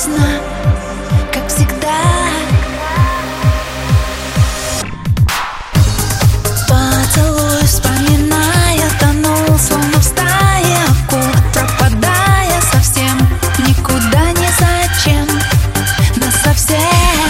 грустно, как всегда. Поцелуй, вспоминая, тонул, словно в стае акул, пропадая совсем, никуда, ни зачем, насовсем.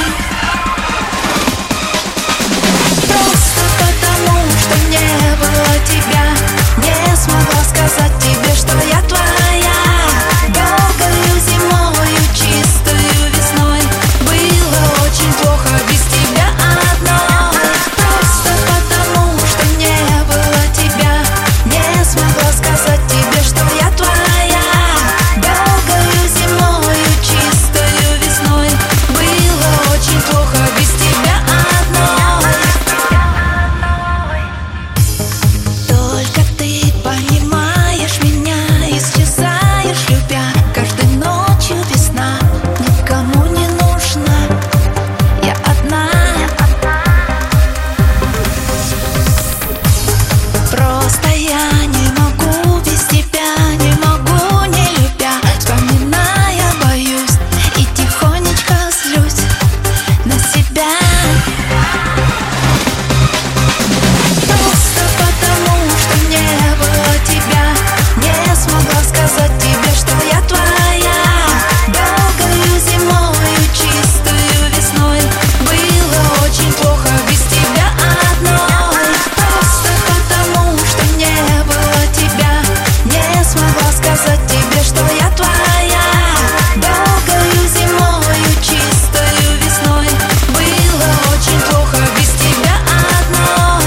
Просто потому, что не было тебя, не смогла сказать тебе, что я твоя. Долгою зимою, чистою весной, было очень плохо без тебя одной. Просто потому, что не было тебя, не смогла сказать тебе, что я твоя. Долгою зимою, чистою весной, было очень плохо без тебя одной. Только ты понимаешь меня, исчезаешь, любя, каждой ночью без сна. Никому не нужна, я одна. Просто я не могу без тебя, не могу не любя. Вспоминая, боюсь и тихонечко злюсь на себя. Просто потому, что не было тебя, не смогла сказать тебе, что я твоя. Долгою зимою, чистою весной, было очень плохо без тебя одной. Просто потому, что не было тебя, не смогла сказать тебе, что я твоя. Долгою зимою, чистою весной, было очень плохо без тебя одной.